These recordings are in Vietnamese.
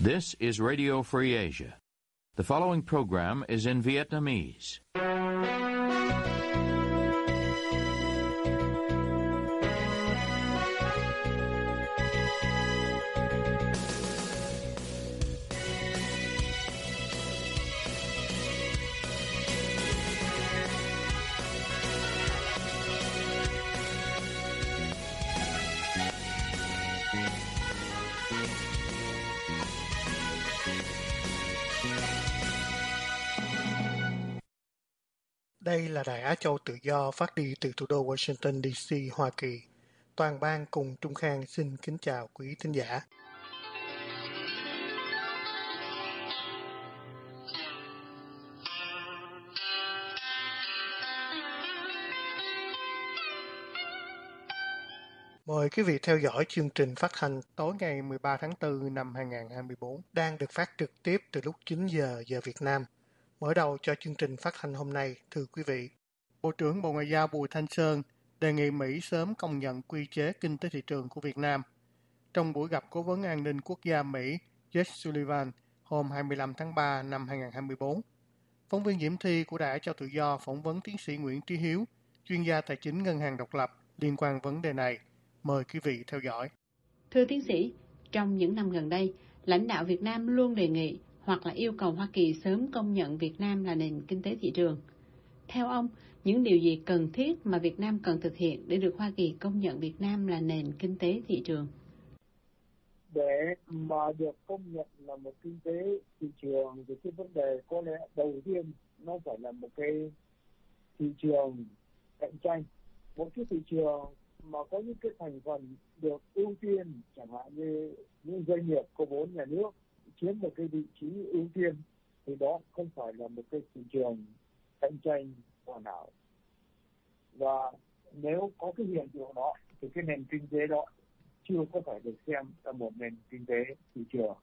This is Radio Free Asia. The following program is in Vietnamese. Đây là Đài Á Châu Tự Do phát đi từ thủ đô Washington DC, Hoa Kỳ. Toàn ban cùng Trung Khang xin kính chào quý thính giả. Mời quý vị theo dõi chương trình phát hành tối ngày 13 tháng 4 năm 2024 đang được phát trực tiếp từ lúc 9 giờ giờ Việt Nam. Mở đầu cho chương trình phát hành hôm nay, thưa quý vị, Bộ trưởng Bộ Ngoại giao Bùi Thanh Sơn đề nghị Mỹ sớm công nhận quy chế kinh tế thị trường của Việt Nam. Trong buổi gặp Cố vấn An ninh Quốc gia Mỹ Jake Sullivan hôm 25 tháng 3 năm 2024, phóng viên Diễm Thi của Đài Á Châu Tự Do phỏng vấn tiến sĩ Nguyễn Trí Hiếu, chuyên gia tài chính ngân hàng độc lập liên quan vấn đề này. Mời quý vị theo dõi. Thưa tiến sĩ, trong những năm gần đây, lãnh đạo Việt Nam luôn đề nghị hoặc là yêu cầu Hoa Kỳ sớm công nhận Việt Nam là nền kinh tế thị trường. Theo ông, những điều gì cần thiết mà Việt Nam cần thực hiện để được Hoa Kỳ công nhận Việt Nam là nền kinh tế thị trường? Để mà được công nhận là một kinh tế thị trường thì cái vấn đề có lẽ đầu tiên nó phải là một cái thị trường cạnh tranh. Một cái thị trường mà có những cái thành phần được ưu tiên, chẳng hạn như những doanh nghiệp có vốn nhà nước chiếm một cái vị trí ưu tiên, thì đó không phải là một cái thị trường cạnh tranh hoàn hảo. Và nếu có cái hiện tượng đó thì cái nền kinh tế đó chưa có thể được xem là một nền kinh tế thị trường.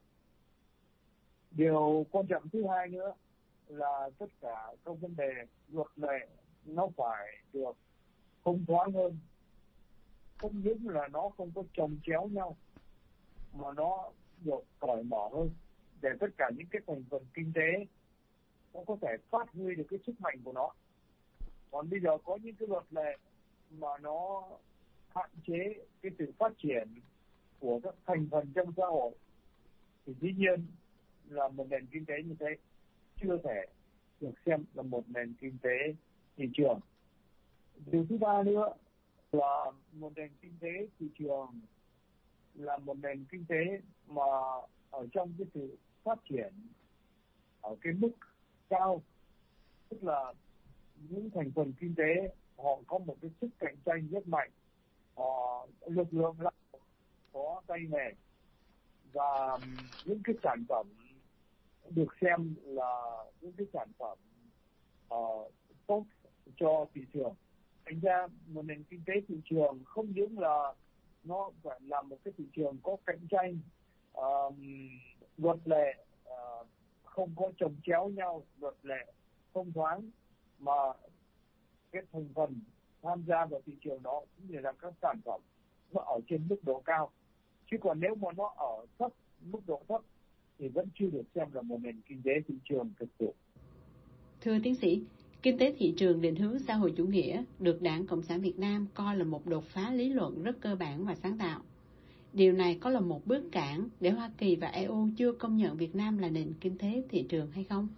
Điều quan trọng thứ hai nữa là tất cả các vấn đề luật lệ nó phải được thông thoáng hơn. Không những là nó không có chồng chéo nhau mà nó được cởi mở hơn để tất cả những cái thành phần kinh tế nó có thể phát huy được cái sức mạnh của nó. Còn bây giờ có những cái luật lệ mà nó hạn chế cái sự phát triển của các thành phần trong xã hội thì dĩ nhiên là một nền kinh tế như thế chưa thể được xem là một nền kinh tế thị trường. Điều thứ ba nữa là một nền kinh tế thị trường là một nền kinh tế mà ở trong cái sự phát triển ở cái mức cao, tức là những thành phần kinh tế họ có một cái sức cạnh tranh rất mạnh, họ lực lượng lao động có tay nghề và những cái sản phẩm được xem là những cái sản phẩm tốt cho thị trường. Thành ra một nền kinh tế thị trường không những là nó phải là một cái thị trường có cạnh tranh, luật lệ không có chồng chéo nhau, luật lệ thông thoáng, mà cái thành phần tham gia vào thị trường đó cũng như là các sản phẩm nó ở trên mức độ cao. Chứ còn nếu mà nó ở thấp, mức độ thấp thì vẫn chưa được xem là một nền kinh tế thị trường thực sự. Thưa tiến sĩ, kinh tế thị trường định hướng xã hội chủ nghĩa được Đảng Cộng sản Việt Nam coi là một đột phá lý luận rất cơ bản và sáng tạo. Điều này có là một bước cản để Hoa Kỳ và EU chưa công nhận Việt Nam là nền kinh tế thị trường hay không?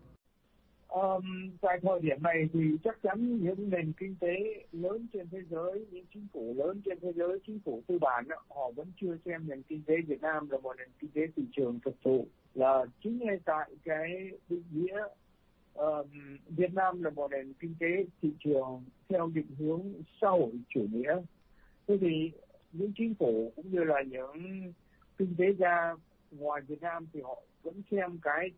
Tại thời điểm này thì chắc chắn những nền kinh tế lớn trên thế giới, những chính phủ lớn trên thế giới, chính phủ tư bản, họ vẫn chưa xem nền kinh tế Việt Nam là một nền kinh tế thị trường thực sự. Là chính ngay tại cái định nghĩa Việt Nam là một nền kinh tế thị trường theo định hướng xã hội chủ nghĩa. Thế thì những chính phủ cũng như là những kinh tế gia ngoài Việt Nam thì họ vẫn xem cái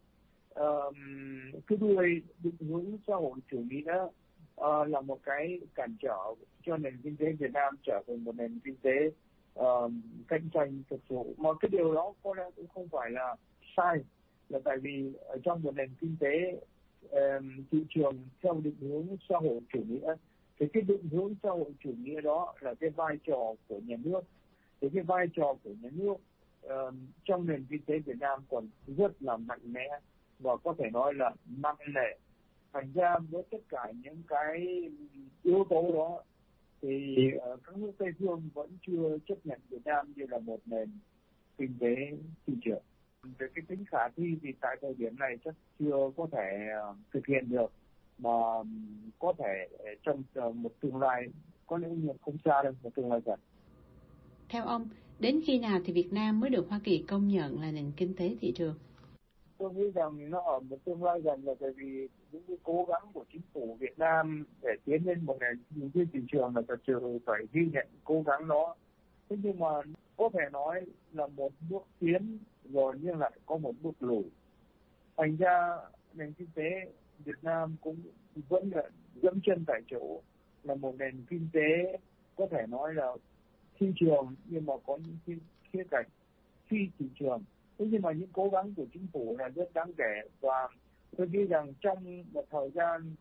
đuôi định hướng xã hội chủ nghĩa là một cái cản trở cho nền kinh tế Việt Nam trở thành một nền kinh tế cạnh tranh thực sự. Mà cái điều đó có lẽ cũng không phải là sai, là tại vì ở trong một nền kinh tế thị trường theo định hướng xã hội chủ nghĩa thì cái định hướng xã hội chủ nghĩa đó là cái vai trò của nhà nước. Thì cái vai trò của nhà nước trong nền kinh tế Việt Nam còn rất là mạnh mẽ và có thể nói là nặng nề. Thành ra với tất cả những cái yếu tố đó thì các nước Tây phương vẫn chưa chấp nhận Việt Nam như là một nền kinh tế thị trường. Về cái tính khả thi thì tại thời điểm này chắc chưa có thể thực hiện được, mà có thể trong một tương lai có lẽ không xa đâu, một tương lai gần. Theo ông, đến khi nào thì Việt Nam mới được Hoa Kỳ công nhận là nền kinh tế thị trường? Tôi nghĩ rằng nó ở một tương lai gần, là tại vì những cái cố gắng của chính phủ Việt Nam để tiến lên một nền kinh tế thị trường là thật sự phải ghi nhận cố gắng đó. Thế nhưng mà có thể nói là một bước tiến rồi nhưng lại có một bước lùi. Thành ra nền kinh tế Việt Nam cũng vẫn là dẫm chân tại chỗ, là một nền kinh tế có thể nói là thị trường nhưng mà có những khía cạnh phi thị trường. Thế nhưng mà những cố gắng của chính phủ là rất đáng kể, và tôi nghĩ rằng trong một thời gian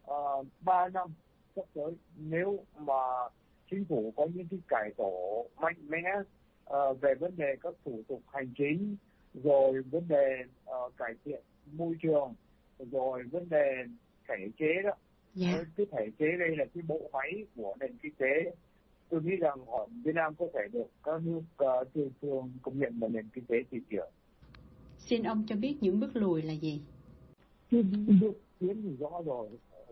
3 năm sắp tới, nếu mà chính phủ có những cái cải tổ mạnh mẽ về vấn đề các thủ tục hành chính, rồi vấn đề cải thiện môi trường, rồi vấn đề thể chế đó. Cái thể chế đây là cái bộ máy của nền kinh tế. Tôi nghĩ rằng ở Việt Nam có thể được các nước tư phương công nhận là nền kinh tế thị trường. Xin ông cho biết những bước lùi là gì? Cái bước tiến thì rõ rồi,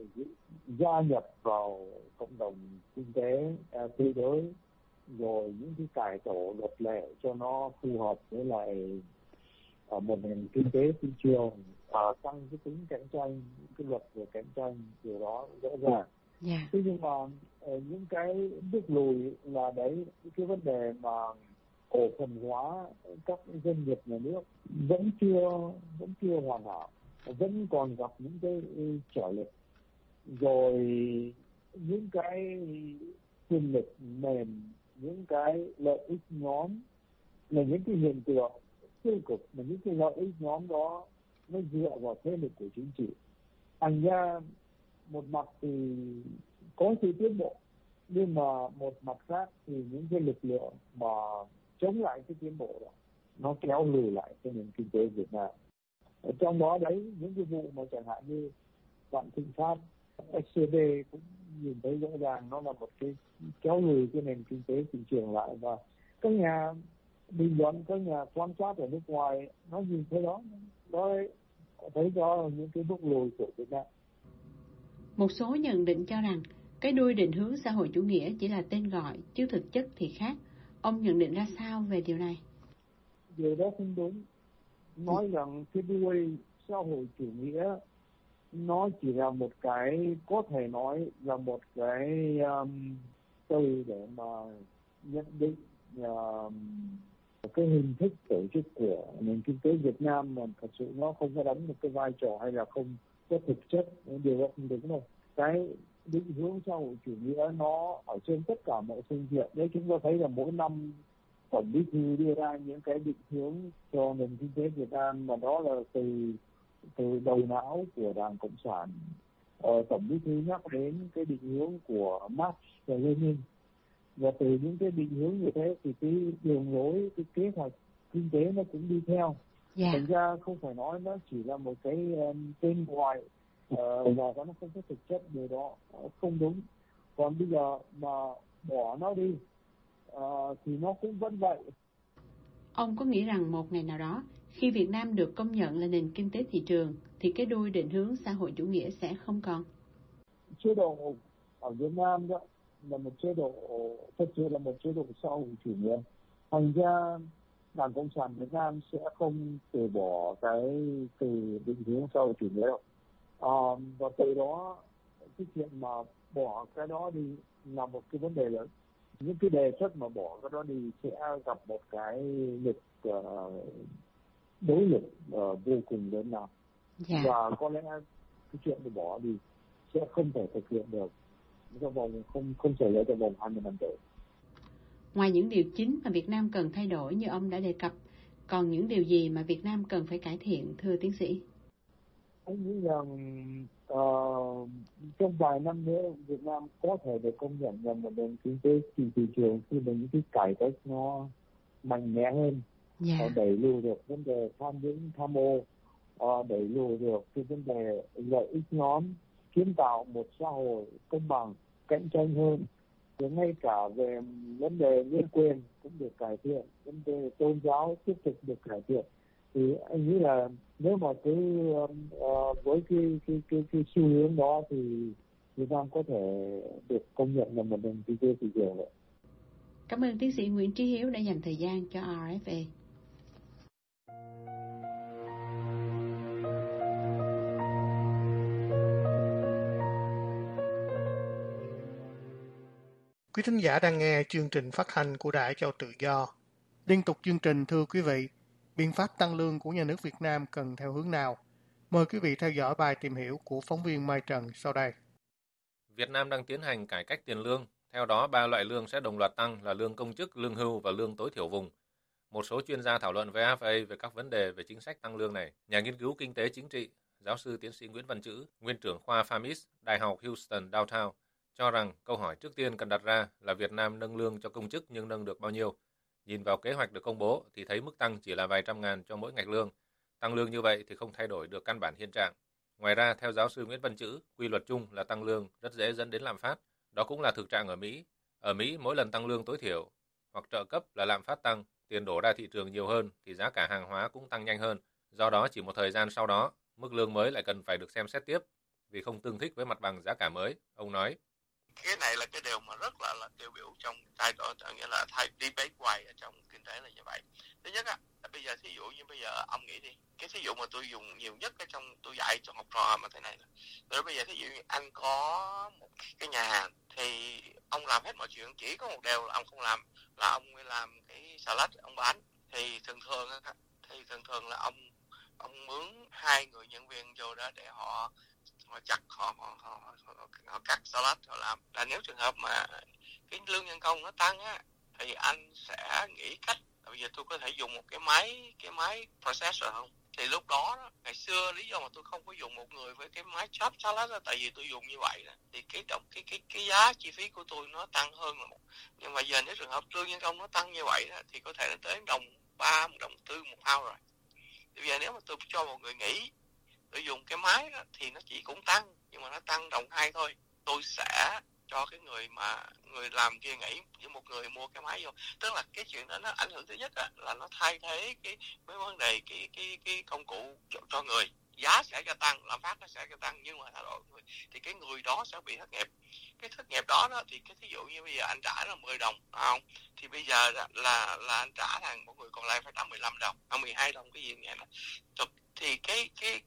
gia nhập vào cộng đồng kinh tế thế giới, rồi những cái cải tổ luật lệ cho nó phù hợp với lại một nền kinh tế thị trường, tăng cái tính cạnh tranh, cái luật về cạnh tranh, điều đó rõ ràng. Thế nhưng mà những cái bước lùi là đấy, cái vấn đề mà cổ phần hóa các doanh nghiệp nhà nước vẫn chưa hoàn hảo, vẫn còn gặp những cái trở lực, rồi những cái quyền lực mềm, những cái lợi ích nhóm là những cái hiện tượng tiêu cực, mà những cái lợi ích nhóm đó nó dựa vào thế lực của chính trị. Thành ra một mặt thì có sự tiến bộ, nhưng mà một mặt khác thì những cái lực lượng mà chống lại cái tiến bộ đó nó kéo lùi lại cái nền kinh tế Việt Nam. Ở trong đó đấy, những cái vụ mà chẳng hạn như Vạn Thịnh Phát, SCB cũng nhìn thấy rõ ràng nó là một cái kéo lùi cái nền kinh tế thị trường lại, và các nhà bình luận, các nhà quan sát ở nước ngoài nó nhìn thấy đó, nó thấy rõ những cái bước lùi của Việt Nam. Một số nhận định cho rằng cái đuôi định hướng xã hội chủ nghĩa chỉ là tên gọi, chứ thực chất thì khác. Ông nhận định ra sao về điều này? Điều đó không đúng. Nói rằng cái đuôi xã hội chủ nghĩa nó chỉ là một cái, có thể nói là một cái từ để mà nhận định cái hình thức tổ chức của nền kinh tế Việt Nam, mà thật sự nó không có đóng một cái vai trò hay là không có thực chất. Điều đó không đúng đâu. Cái định hướng xã hội chủ nghĩa nó ở trên tất cả mọi phương diện. Đấy, chúng ta thấy là mỗi năm Tổng Bí thư đưa ra những cái định hướng cho nền kinh tế Việt Nam, mà đó là từ đầu não của Đảng Cộng sản. Tổng Bí thư nhắc đến cái định hướng của Marx và Lenin, và từ những cái định hướng như thế thì cái đường lối, cái kế hoạch kinh tế nó cũng đi theo. Thành ra không phải nói nó chỉ là một cái tên gọi và nó không có thực chất, điều đó không đúng. Còn bây giờ mà bỏ nó đi thì nó cũng vẫn vậy. Ông có nghĩ rằng một ngày nào đó, khi Việt Nam được công nhận là nền kinh tế thị trường, thì cái đuôi định hướng xã hội chủ nghĩa sẽ không còn? Chế độ ở Việt Nam đó là một chế độ, thật sự là một chế độ xã hội chủ nghĩa. Thành ra Đảng Cộng sản Việt Nam sẽ không từ bỏ cái từ định hướng xã hội chủ nghĩa đâu. Và từ đó cái chuyện mà bỏ cái đó đi là một cái vấn đề lớn. Những cái đề xuất mà bỏ cái đó đi sẽ gặp một cái lực đối lực vô cùng lớn nào. Và có lẽ cái chuyện để bỏ đi sẽ không thể thực hiện được trong vòng không thể lấy trong vòng 20 năm tới. Ngoài những điều chính mà Việt Nam cần thay đổi như ông đã đề cập, còn những điều gì mà Việt Nam cần phải cải thiện, thưa tiến sĩ? Anh nghĩ rằng trong vài năm nữa Việt Nam có thể được công nhận là một nền kinh tế thị trường khi mà những cái cải cách nó mạnh mẽ hơn. đẩy lùi được vấn đề tham nhũng tham ô, đẩy lùi được cái vấn đề lợi ích nhóm, kiến tạo một xã hội công bằng, cạnh tranh hơn. Rồi ngay cả về vấn đề nhân quyền cũng được cải thiện, vấn đề tôn giáo tiếp tục được cải thiện. Thì anh nghĩ là nếu mà cứ với cái xu hướng đó thì Việt Nam có thể được công nhận là một nền kinh tế thị trường đấy. Cảm ơn tiến sĩ Nguyễn Trí Hiếu đã dành thời gian cho RFA. Quý thính giả đang nghe chương trình phát thanh của Đài Châu Tự Do. Liên tục chương trình, thưa quý vị, biện pháp tăng lương của nhà nước Việt Nam cần theo hướng nào? Mời quý vị theo dõi bài tìm hiểu của phóng viên Mai Trần sau đây. Việt Nam đang tiến hành cải cách tiền lương. Theo đó, 3 loại lương sẽ đồng loạt tăng là lương công chức, lương hưu và lương tối thiểu vùng. Một số chuyên gia thảo luận với RFA về các vấn đề về chính sách tăng lương này. Nhà nghiên cứu kinh tế chính trị, giáo sư tiến sĩ Nguyễn Văn Trữ, nguyên trưởng khoa Pharmis, Đại học Houston Downtown, cho rằng câu hỏi trước tiên cần đặt ra là Việt Nam nâng lương cho công chức nhưng nâng được bao nhiêu? Nhìn vào kế hoạch được công bố thì thấy mức tăng chỉ là vài trăm ngàn cho mỗi ngạch lương. Tăng lương như vậy thì không thay đổi được căn bản hiện trạng. Ngoài ra, theo giáo sư Nguyễn Văn Trữ, quy luật chung là tăng lương rất dễ dẫn đến lạm phát. Đó cũng là thực trạng ở Mỹ. Ở Mỹ, mỗi lần tăng lương tối thiểu hoặc trợ cấp là lạm phát tăng, tiền đổ ra thị trường nhiều hơn thì giá cả hàng hóa cũng tăng nhanh hơn. Do đó, chỉ một thời gian sau đó, mức lương mới lại cần phải được xem xét tiếp vì không tương thích với mặt bằng giá cả mới. Ông nói. Cái này là cái điều mà rất là tiêu biểu trong thay đổi, nghĩa là debate hoài ở trong kinh tế là như vậy. Thứ nhất là bây giờ thí dụ như bây giờ ông nghĩ đi, cái thí dụ mà tôi dùng nhiều nhất ở trong tôi dạy cho học trò mà thế này là, rồi bây giờ thí dụ như anh có một cái nhà hàng thì ông làm hết mọi chuyện, chỉ có một điều là ông không làm, là ông mới làm cái salad ông bán. Thì thường thường là ông mướn 2 người nhân viên vô đó để họ chặt, họ cắt salad, họ làm. Là nếu trường hợp mà cái lương nhân công nó tăng á thì anh sẽ nghĩ cách bây giờ tôi có thể dùng một cái máy processor không? Thì lúc đó ngày xưa lý do mà tôi không có dùng một người với cái máy chop salad là tại vì tôi dùng như vậy đó, thì cái giá chi phí của tôi nó tăng hơn là một. Nhưng mà giờ nếu trường hợp lương nhân công nó tăng như vậy đó, thì có thể nó tới đồng 3, đồng 4 một hour rồi. Thì bây giờ nếu mà tôi cho một người nghỉ, tôi dùng cái máy đó, thì nó chỉ cũng tăng, nhưng mà nó tăng đồng 2 thôi. Tôi sẽ cho cái người làm kia nghỉ với một người mua cái máy vô. Tức là cái chuyện đó nó ảnh hưởng thứ nhất là nó thay thế cái vấn đề cái công cụ cho người. Giá sẽ gia tăng, lạm phát nó sẽ gia tăng, nhưng mà thay đổi người thì cái người đó sẽ bị thất nghiệp. Cái thất nghiệp đó thì cái thí dụ như bây giờ anh trả là 10 đồng, không? Thì bây giờ là anh trả thằng một người còn lại phải trả 15 đồng, 12 đồng cái gì vậy đó. Thì cái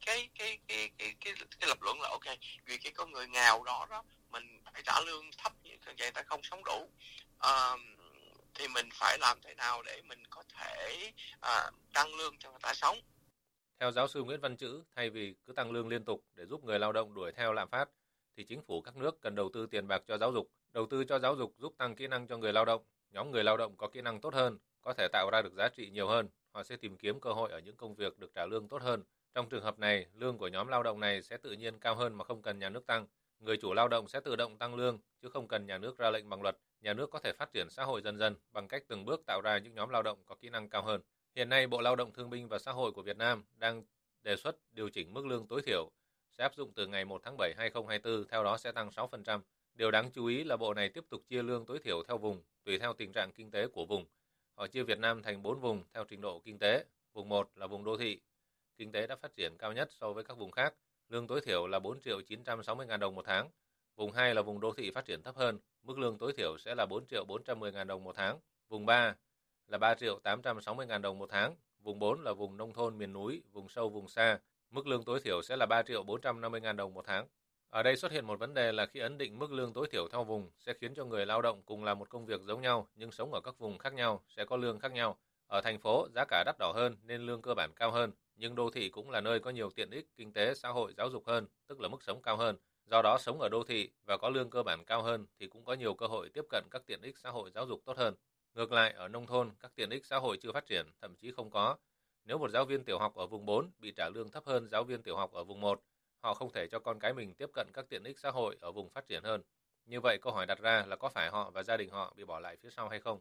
lập luận là ok, vì cái con người nghèo đó mình phải trả lương thấp như vậy, ta không sống đủ, thì mình phải làm thế nào để mình có thể tăng lương cho người ta sống. Theo giáo sư Nguyễn Văn Trữ, thay vì cứ tăng lương liên tục để giúp người lao động đuổi theo lạm phát, thì chính phủ các nước cần đầu tư tiền bạc cho giáo dục. Đầu tư cho giáo dục giúp tăng kỹ năng cho người lao động. Nhóm người lao động có kỹ năng tốt hơn, có thể tạo ra được giá trị nhiều hơn. Họ sẽ tìm kiếm cơ hội ở những công việc được trả lương tốt hơn. Trong trường hợp này, lương của nhóm lao động này sẽ tự nhiên cao hơn mà không cần nhà nước tăng. Người chủ lao động sẽ tự động tăng lương, chứ không cần nhà nước ra lệnh bằng luật. Nhà nước có thể phát triển xã hội dần dần bằng cách từng bước tạo ra những nhóm lao động có kỹ năng cao hơn. Hiện nay, Bộ Lao động Thương binh và Xã hội của Việt Nam đang đề xuất điều chỉnh mức lương tối thiểu sẽ áp dụng từ ngày 1 tháng 7 2024, theo đó sẽ tăng 6%. Điều đáng chú ý là bộ này tiếp tục chia lương tối thiểu theo vùng, tùy theo tình trạng kinh tế của vùng. Họ chia Việt Nam thành 4 vùng theo trình độ kinh tế. Vùng 1 là vùng đô thị, kinh tế đã phát triển cao nhất so với các vùng khác. Lương tối thiểu là 4.960.000 đồng một tháng. Vùng 2 là vùng đô thị phát triển thấp hơn, mức lương tối thiểu sẽ là 4.410.000 đồng một tháng. Vùng 3 là 3.860.000 đồng một tháng. Vùng 4 là vùng nông thôn miền núi, vùng sâu vùng xa, mức lương tối thiểu sẽ là 3.450.000 đồng một tháng. Ở đây xuất hiện một vấn đề là khi ấn định mức lương tối thiểu theo vùng sẽ khiến cho người lao động cùng làm một công việc giống nhau nhưng sống ở các vùng khác nhau sẽ có lương khác nhau. Ở thành phố giá cả đắt đỏ hơn nên lương cơ bản cao hơn, nhưng đô thị cũng là nơi có nhiều tiện ích kinh tế, xã hội, giáo dục hơn, tức là mức sống cao hơn. Do đó sống ở đô thị và có lương cơ bản cao hơn thì cũng có nhiều cơ hội tiếp cận các tiện ích xã hội, giáo dục tốt hơn. Ngược lại, ở nông thôn, các tiện ích xã hội chưa phát triển, thậm chí không có. Nếu một giáo viên tiểu học ở vùng 4 bị trả lương thấp hơn giáo viên tiểu học ở vùng 1, họ không thể cho con cái mình tiếp cận các tiện ích xã hội ở vùng phát triển hơn. Như vậy, câu hỏi đặt ra là có phải họ và gia đình họ bị bỏ lại phía sau hay không?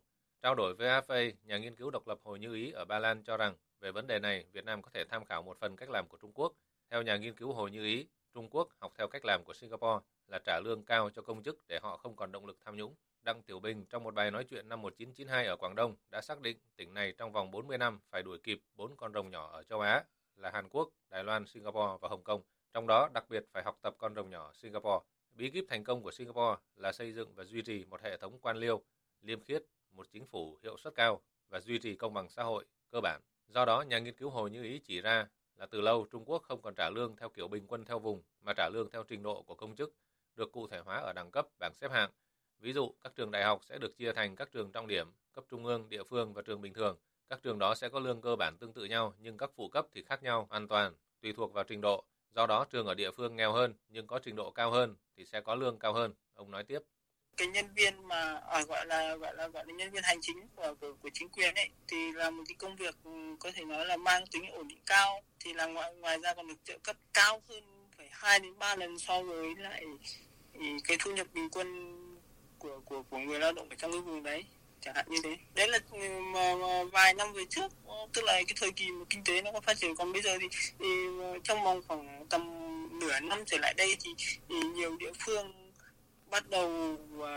Trao đổi với AFA, nhà nghiên cứu độc lập Hồ Như Ý ở Ba Lan cho rằng về vấn đề này, Việt Nam có thể tham khảo một phần cách làm của Trung Quốc. Theo nhà nghiên cứu Hồ Như Ý, Trung Quốc học theo cách làm của Singapore là trả lương cao cho công chức để họ không còn động lực tham nhũng. Đặng Tiểu Bình trong một bài nói chuyện năm 1992 ở Quảng Đông đã xác định tỉnh này trong vòng 40 năm phải đuổi kịp 4 con rồng nhỏ ở châu Á là Hàn Quốc, Đài Loan, Singapore và Hồng Kông. Trong đó đặc biệt phải học tập con rồng nhỏ Singapore. Bí kíp thành công của Singapore là xây dựng và duy trì một hệ thống quan liêu, liêm khiết, một chính phủ hiệu suất cao và duy trì công bằng xã hội cơ bản. Do đó, nhà nghiên cứu Hồ Như Ý chỉ ra là từ lâu Trung Quốc không còn trả lương theo kiểu bình quân theo vùng mà trả lương theo trình độ của công chức, được cụ thể hóa ở đẳng cấp, bảng xếp hạng. Ví dụ, các trường đại học sẽ được chia thành các trường trọng điểm, cấp trung ương, địa phương và trường bình thường. Các trường đó sẽ có lương cơ bản tương tự nhau nhưng các phụ cấp thì khác nhau hoàn toàn, tùy thuộc vào trình độ. Do đó, trường ở địa phương nghèo hơn nhưng có trình độ cao hơn thì sẽ có lương cao hơn. Ông nói tiếp. Cái nhân viên mà gọi là nhân viên hành chính của chính quyền ấy thì là một cái công việc có thể nói là mang tính ổn định cao, thì là ngoài ra còn được trợ cấp cao hơn phải 2 đến 3 lần so với lại cái thu nhập bình quân của người lao động ở trong cái vùng đấy, chẳng hạn như thế. Đấy là vài năm về trước, tức là cái thời kỳ mà kinh tế nó có phát triển, còn bây giờ thì trong vòng khoảng tầm nửa năm trở lại đây thì nhiều địa phương bắt đầu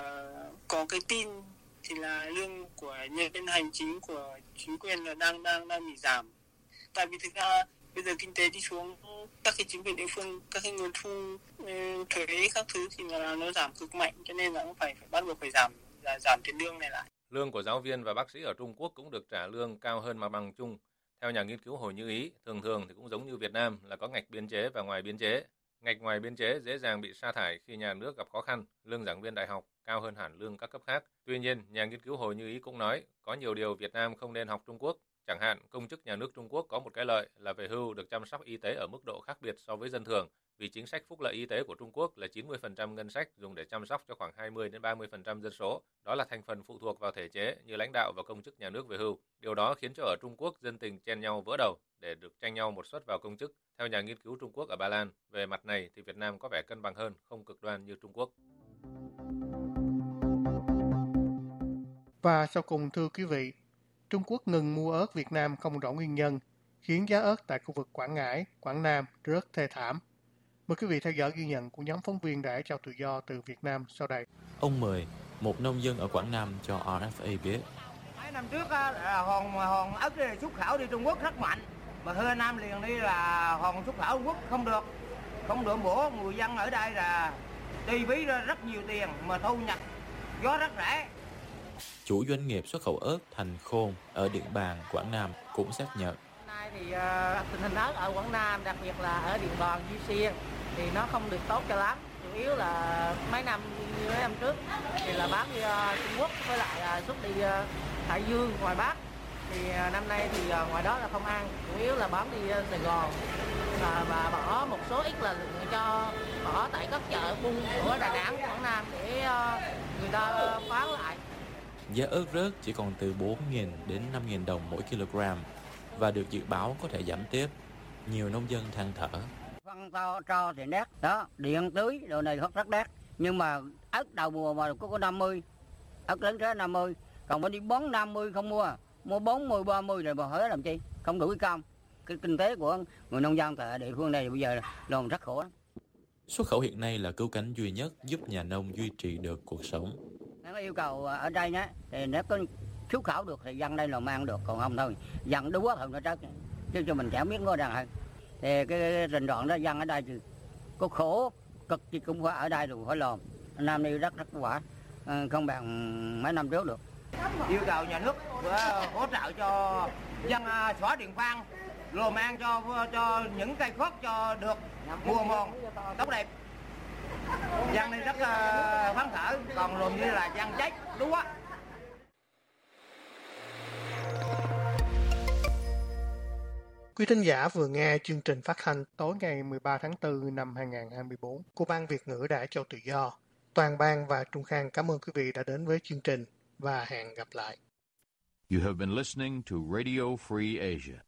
có cái tin thì là lương của nhân viên hành chính của chính quyền là đang bị giảm. Tại vì thực ra bây giờ kinh tế đi xuống, các cái chính quyền địa phương, các cái nguồn thu thuế các thứ thì là nó giảm cực mạnh, cho nên là cũng phải bắt buộc phải giảm tiền lương này lại. Lương của giáo viên và bác sĩ ở Trung Quốc cũng được trả lương cao hơn mặt bằng chung. Theo nhà nghiên cứu Hồ Như Ý, thường thì cũng giống như Việt Nam là có ngạch biên chế và ngoài biên chế. Ngạch ngoài biên chế dễ dàng bị sa thải khi nhà nước gặp khó khăn, lương giảng viên đại học cao hơn hẳn lương các cấp khác. Tuy nhiên, nhà nghiên cứu Hồ Như Ý cũng nói, có nhiều điều Việt Nam không nên học Trung Quốc. Chẳng hạn, công chức nhà nước Trung Quốc có một cái lợi là về hưu được chăm sóc y tế ở mức độ khác biệt so với dân thường, vì chính sách phúc lợi y tế của Trung Quốc là 90% ngân sách dùng để chăm sóc cho khoảng 20 đến 30% dân số. Đó là thành phần phụ thuộc vào thể chế như lãnh đạo và công chức nhà nước về hưu. Điều đó khiến cho ở Trung Quốc dân tình chen nhau vỡ đầu để được tranh nhau một suất vào công chức. Theo nhà nghiên cứu Trung Quốc ở Ba Lan, về mặt này thì Việt Nam có vẻ cân bằng hơn, không cực đoan như Trung Quốc. Và sau cùng, thưa quý vị, Trung Quốc ngừng mua ớt Việt Nam không rõ nguyên nhân, khiến giá ớt tại khu vực Quảng Ngãi, Quảng Nam rất thê thảm. Mời quý vị theo dõi ghi nhận của nhóm phóng viên Đài Trao Tự Do từ Việt Nam sau đây. Ông Mời, một nông dân ở Quảng Nam cho RFA biết. Mấy năm trước là hòn ớt đi xuất khẩu đi Trung Quốc rất mạnh, mà hơn năm liền đi là hòn xuất khẩu Trung Quốc không được bổ, người dân ở đây là chi phí rất nhiều tiền mà thu nhập gió rất rẻ. Chủ doanh nghiệp xuất khẩu ớt Thành Khôn ở Điện Bàn, Quảng Nam cũng xác nhận. Nay thì tình hình ớt ở Quảng Nam, đặc biệt là ở Điện Bàn, Duy Xuyên thì nó không được tốt cho lắm. Chủ yếu là mấy năm trước thì là bán đi Trung Quốc với lại xuất đi Hải Dương, ngoài Bắc. Thì năm nay thì ngoài đó là không ăn, chủ yếu là bán đi Sài Gòn và bỏ một số ít là cho bỏ tại các chợ buôn của Đà Nẵng, Quảng Nam để người ta bán lại. Giá ớt rớt chỉ còn từ 4.000 đến 5.000 đồng mỗi kg và được dự báo có thể giảm tiếp. Nhiều nông dân than thở. Phân cho thì đắt, đó, điện tưới đồ này rất đắt. Nhưng mà ớt đầu mùa mà có 50, ớt lớn tới 50, còn bên đi bón 50 không mua 40, 30 rồi mà hỏi làm chi, không đủ cái công. Cái kinh tế của người nông dân tại địa phương này bây giờ lòng rất khổ. Xuất khẩu hiện nay là cứu cánh duy nhất giúp nhà nông duy trì được cuộc sống. Nó yêu cầu ở đây nhé, thì nếu có xuất khẩu được thì dân đây là mang được, còn không thôi dân đúa thôi nó trớt, chứ cho mình chẳng biết ngó rằng hơn. Thì cái trình đoạn đó dân ở đây thì có khổ cực thì cũng phải ở đây rồi phải làm. Năm nay rất quả, không bằng mấy năm trước được. Yêu cầu nhà nước hỗ trợ cho dân xóa điện khoan, lồ mang cho những cây khóc cho được mùa mòn tốt đẹp. Dân này rất phấn khởi, còn lùm như là dân chết lúa. Quý thính giả vừa nghe chương trình phát thanh tối ngày 13 tháng 4 năm 2024 của Ban Việt ngữ Đài Châu Tự Do. Toàn ban và Trung Khang cảm ơn quý vị đã đến với chương trình và hẹn gặp lại. You have been listening to Radio Free Asia.